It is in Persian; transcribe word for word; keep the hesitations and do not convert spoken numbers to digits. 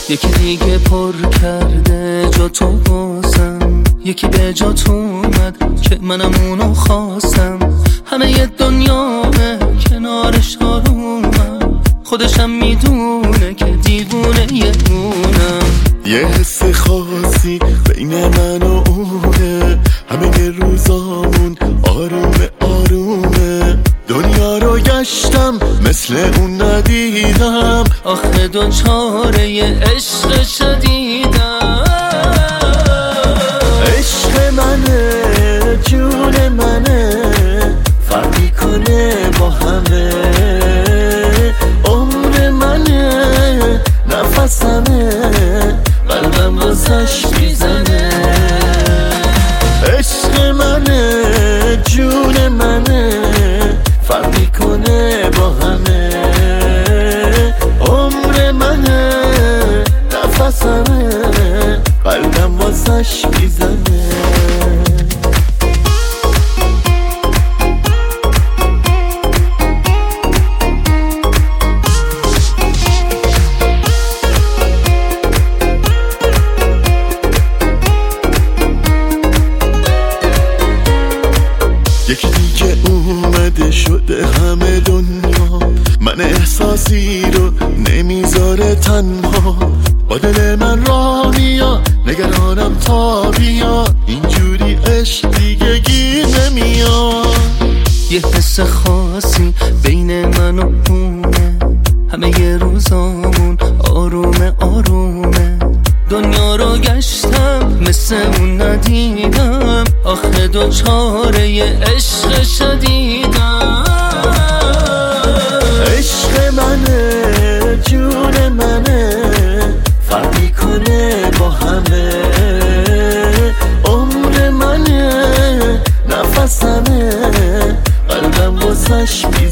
یکی دیگه پر کرده جا تو بازم، یکی به جا تو اومد که منم اونو خواستم. همه ی دنیامه کنارش آرومم، خودشم میدونه که دیوونه یه اونم. یه حس خاصی بین من و اونه، همه ی روزامون آرومه آرومه. دنیا رو گشتم مثل اون ندیدم، آخه دو چاره ی عشق شدیدم. عشق منه جون منه، فرقی کنه با همه. عمر منه نفسمه، قلبم واسش میزنه. عشق منه جون منه، فرقی کنه با همه. عمر منه نفسمه، قلبم واسش میزنه. یکی دیگه اومده شده همه دنیا، من احساسی رو نمیذاره تنها. با دل من را میا نگرانم تا بیا، اینجوری عشق دیگه گیر نمیاد. یه حس خاصی بین من و اونه، همه ی روزامون آرومه آرومه. دنیا رو گشتم مثل اون ندیدم، آخه دو چاره ی عشق شدیدم. عشق منه جون منه، فرقی کنه با همه. عمر منه نفسمه، قلبم واسش